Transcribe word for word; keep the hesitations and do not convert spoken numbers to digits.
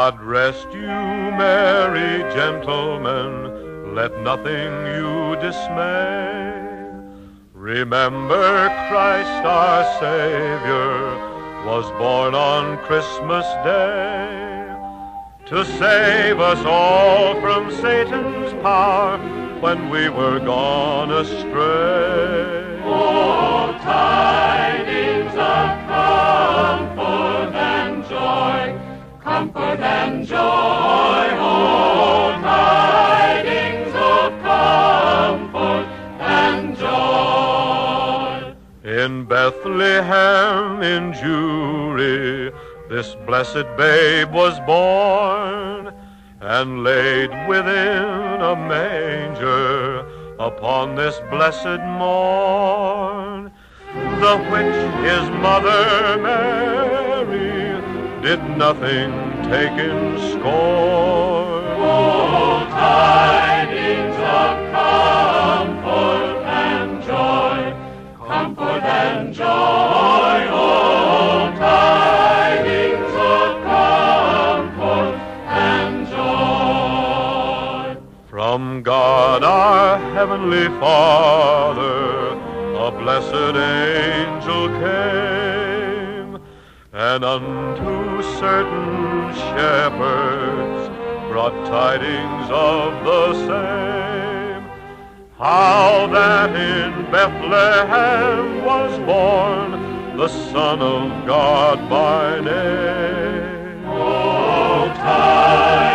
God rest you, merry gentlemen, let nothing you dismay. Remember Christ our Savior was born on Christmas Day to save us all from Satan's power when we were gone astray. Oh, tidings of comfort and joy, comfort and joy, oh, tidings of comfort and joy. In Bethlehem in Jewry, this blessed babe was born, and laid within a manger upon this blessed morn, the which his mother Mary did nothing take in scorn. Oh, tidings of comfort and joy, comfort and joy, oh, tidings of comfort and joy. From God our Heavenly Father a blessed angel came, and unto certain shepherds brought tidings of the same, how that in Bethlehem was born the Son of God by name. Oh, tidings